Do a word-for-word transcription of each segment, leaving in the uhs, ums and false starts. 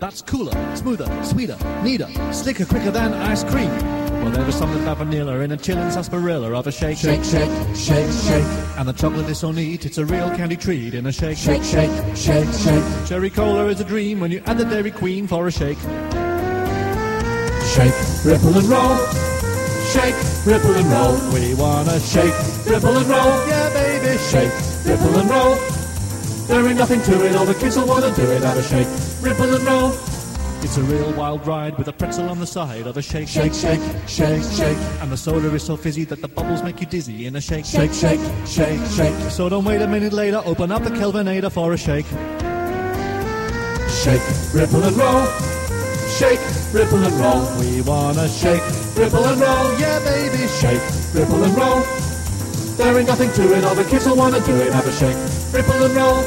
That's cooler, smoother, sweeter, neater, slicker, quicker than ice cream. Well, there was something about vanilla in a chillin' sarsaparilla of a shake, Shake, shake, shake, shake. And the chocolate is so neat, it's a real candy treat in a shake, Shake, shake, shake, shake. Cherry cola is a dream when you add the Dairy Queen for a shake. Shake, ripple and roll. Shake, ripple and roll. We wanna shake, Ripple and roll. yeah baby, Shake, ripple and roll. There ain't nothing to it, all the kids will wanna do it. Have a shake, ripple and roll. It's a real wild ride with a pretzel on the side of a shake, Shake, shake, shake, shake. And the soda is so fizzy that the bubbles make you dizzy in a shake, Shake, shake, shake, shake. So don't wait a minute later, open up the Kelvinator for a shake. Shake, ripple and roll. Shake, ripple and roll. We wanna shake, Ripple and roll. yeah baby, Shake, ripple and roll. There ain't nothing to it, all the kids will wanna do it. Have a shake, ripple and roll.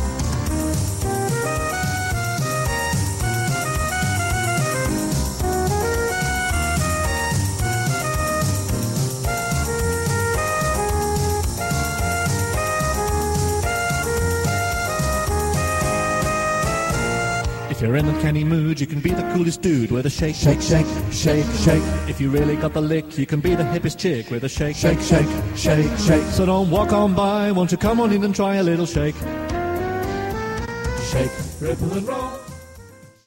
If you're in a candy mood, you can be the coolest dude with a shake, Shake, shake, shake, shake. If you really got the lick, you can be the hippest chick with a shake, Shake, shake, shake, shake. So don't walk on by, won't you come on in and try a little shake? Shake, ripple and roll.